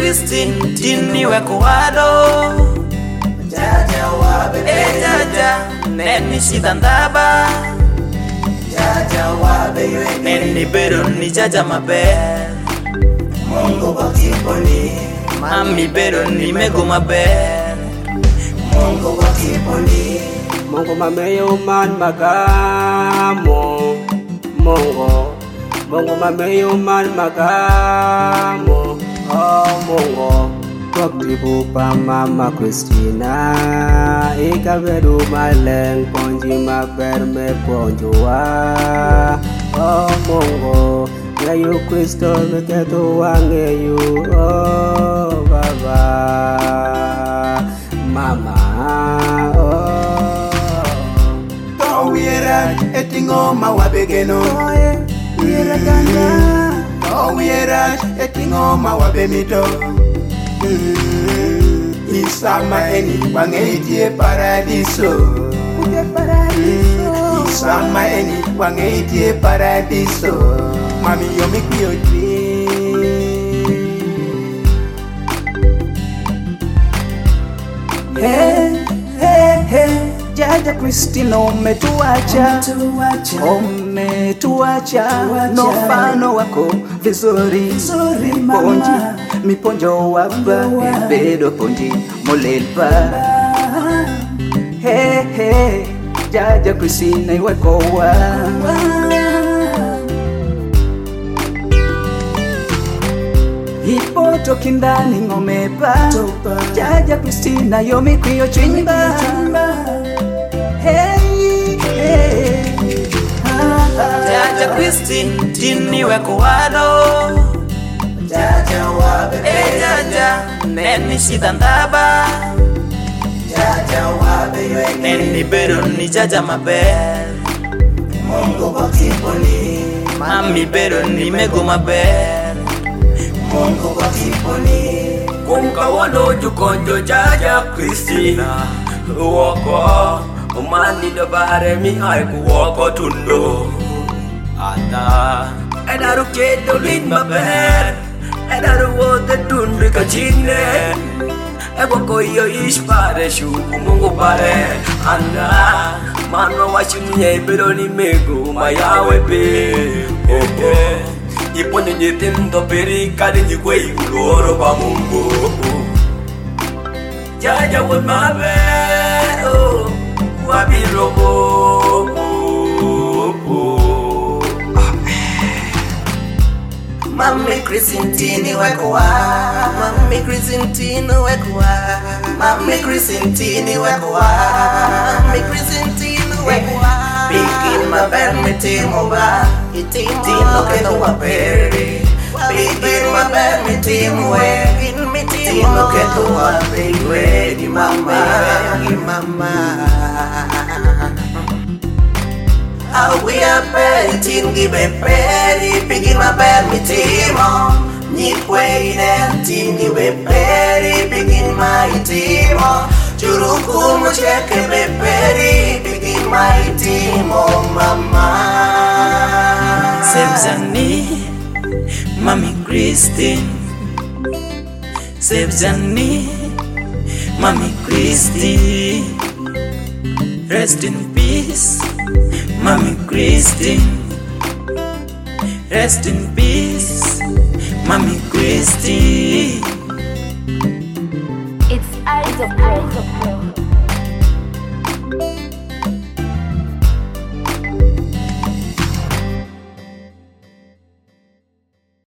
Christine tini weko wado Jaja wabe Jaja neni shitandaba Jaja wabe neni bedo ni jaja maber Mungu wakiponi Mami bedo ni mego maber Mungu wakiponi Mungu mameyo man magamo Mungu mameyo man magamo Oh Mungu Waktibu pa mama Christina Ikabedu maleng ponji maber me ponjua Oh Mungu Ngayu Kristo meketu wangeyu Oh Baba Mama To wiera etingo mawabegeno Wiera ganga To wiera etingo mawabemito Isama eni wangeitie paradiso Isama eni wangeitie paradiso Mami yomi kuyoti Hey, Jaja Christine umetuacha no mfano wako vizuri ponji miponjo waba bedo ponji molelpa Hey, Jaja Christine wako wa Hipoto kindani ngomepa Jaja Christina yomi kuyo chimba Hey Jaja Christine tini weko wado Jaja wabe Jaja neni shitandaba Jaja wabe neni bedo ni jaja maber Mungu wakiponi Mami bedo ni mego maber Mungu wakiponi Kumka wano jukonjo Jaja Christina Woko Umani do bare mi haiku woko tundo Ata Edaru kedo lin maber Edaru wote tundu kachine Ewoko iyo ishpare shuku Mungu pare Anda Mano washunye pero ni mego mayawe pe Iponyo nyitindo perikadi nyikwe ikuloro pa Mungu Jaja we mabe Wabiro Mami Christine wekwa Mami Christine weko wa Mami Christine wekwa Mami Christine weko wa Bikin maber mitimo ba Itimo Tino keto wapere Bikin maber mitimo we Tino keto wapere Di mama Awia peri tingi beperi Bikin maber mitimo Nyikwe inen tingi beperi Bikin maitimo Churuku mocheke beperi Bikin maitimo mama Sebzani Mami Christine Sebzani Mami Christine Rest in peace Mami Christine Rest in peace Mami Christine It's Eyes of Prayer.